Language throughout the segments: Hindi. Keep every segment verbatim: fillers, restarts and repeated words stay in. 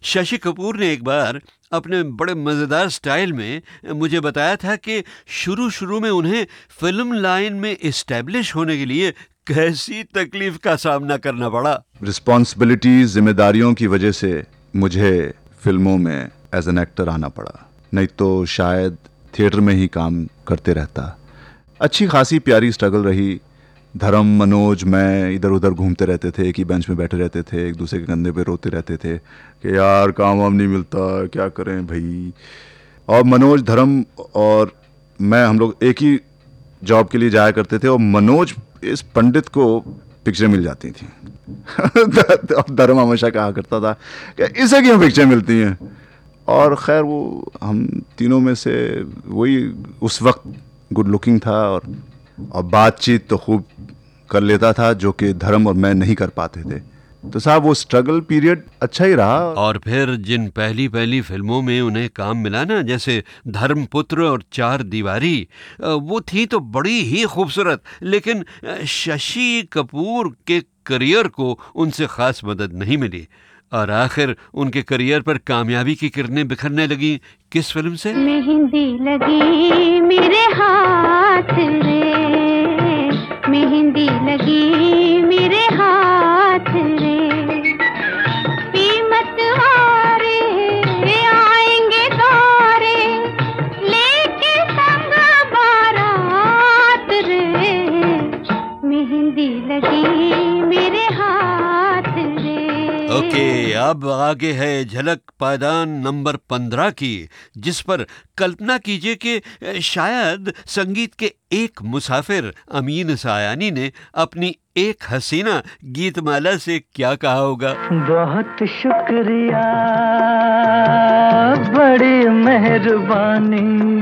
शशि कपूर ने एक बार अपने बड़े मज़ेदार स्टाइल में मुझे बताया था कि शुरू शुरू में उन्हें फिल्म लाइन में इस्टेब्लिश होने के लिए कैसी तकलीफ का सामना करना पड़ा। रिस्पॉन्सिबिलिटीज, जिम्मेदारियों की वजह से मुझे फिल्मों में एज एन एक्टर आना पड़ा, नहीं तो शायद थिएटर में ही काम करते रहता। अच्छी खासी प्यारी स्ट्रगल रही। धर्म, मनोज, मैं इधर उधर घूमते रहते थे, एक ही बेंच में बैठे रहते थे, एक दूसरे के कंधे पे रोते रहते थे कि यार काम वाम नहीं मिलता, क्या करें भाई। और मनोज, धर्म और मैं, हम लोग एक ही जॉब के लिए जाया करते थे और मनोज इस पंडित को पिक्चर मिल जाती थी और धर्म हमेशा कहा करता था कि इसे क्यों पिक्चर मिलती हैं। और खैर वो हम तीनों में से वही उस वक्त गुड लुकिंग था और और बातचीत तो खूब कर लेता था, जो कि धर्म और मैं नहीं कर पाते थे। तो साहब वो स्ट्रगल पीरियड अच्छा ही रहा। और फिर जिन पहली पहली फिल्मों में उन्हें काम मिला ना, जैसे धर्मपुत्र और चार दीवारी, वो थी तो बड़ी ही खूबसूरत, लेकिन शशि कपूर के करियर को उनसे खास मदद नहीं मिली और आखिर उनके करियर पर कामयाबी की किरणें बिखरने लगी। किस फिल्म से? मेहंदी लगी मेरे हाथ रे, मेहंदी लगी मेरे हाथ रे, कीमत वारे आएंगे तारे लेके संग बारात रे, मेहंदी लगी मेरे हाथ रे। ओके, अब आगे है झलक पायदान नंबर पंद्रह की, जिस पर कल्पना कीजिए कि शायद संगीत के एक मुसाफिर अमीन सायानी ने अपनी एक हसीना गीतमाला से क्या कहा होगा। बहुत शुक्रिया, बड़ी मेहरबानी,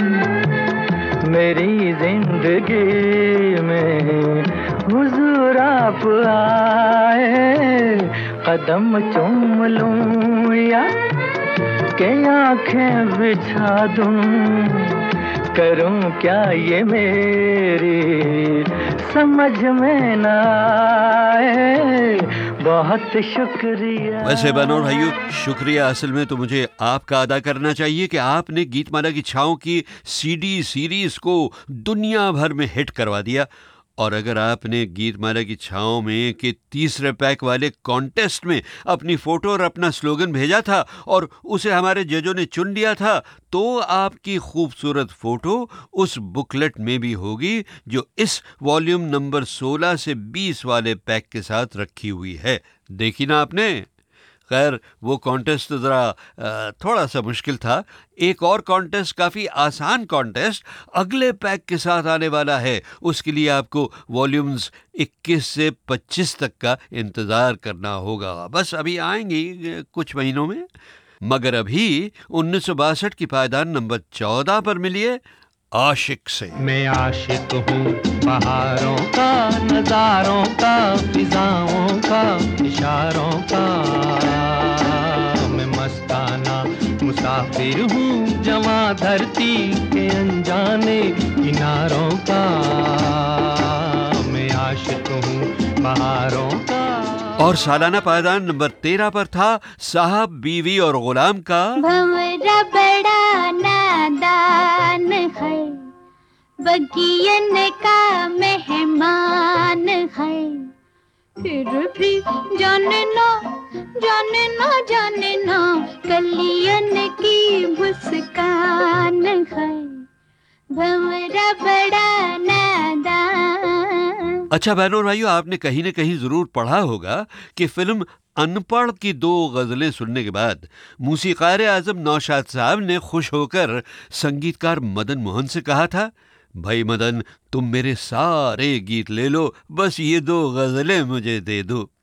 मेरी जिंदगी में हुजूर आप आए, कदम चूम लूं या के आंखें बिछा दूं, करूं क्या ये मेरी समझ में ना आए, बहुत शुक्रिया। वैसे बहनों और भाइयों, शुक्रिया असल में तो मुझे आपका अदा करना चाहिए कि आपने गीतमाला की छाँव की सीडी सीरीज को दुनिया भर में हिट करवा दिया। और अगर आपने गीतमाला की छाँव में के तीसरे पैक वाले कॉन्टेस्ट में अपनी फ़ोटो और अपना स्लोगन भेजा था और उसे हमारे जजों ने चुन लिया था, तो आपकी खूबसूरत फ़ोटो उस बुकलेट में भी होगी जो इस वॉल्यूम नंबर सोलह से बीस वाले पैक के साथ रखी हुई है। देखी ना आपने? खैर, वो कॉन्टेस्ट तो ज़रा थोड़ा सा मुश्किल था। एक और कॉन्टेस्ट, काफ़ी आसान कॉन्टेस्ट, अगले पैक के साथ आने वाला है। उसके लिए आपको वॉल्यूम्स इक्कीस से पच्चीस तक का इंतज़ार करना होगा। बस अभी आएंगी कुछ महीनों में। मगर अभी उन्नीस सौ बासठ की पायदान नंबर चौदह पर मिलिए आशिक से। मैं आशिक हूँ बहारों का, नजारों का, फिजाओं का, इशारों का, मैं मस्ताना मुसाफिर हूँ जवां धरती के अनजाने किनारों का, मैं आशिक हूँ बहारों का। और सालाना पायदान नंबर तेरह पर था साहब, बीवी और गुलाम का। भंवरा बड़ा नादान है, बगियन का मेहमान है, फिर भी जानना जानना जानना कलियन की मुस्कान है, भंवरा बड़ा नादान। अच्छा बहनों और भाइयों, आपने कहीं न कहीं जरूर पढ़ा होगा कि फिल्म अनपढ़ की दो गजलें सुनने के बाद मूसीकार आजम नौशाद साहब ने खुश होकर संगीतकार मदन मोहन से कहा था, भाई मदन, तुम मेरे सारे गीत ले लो, बस ये दो गजलें मुझे दे दो।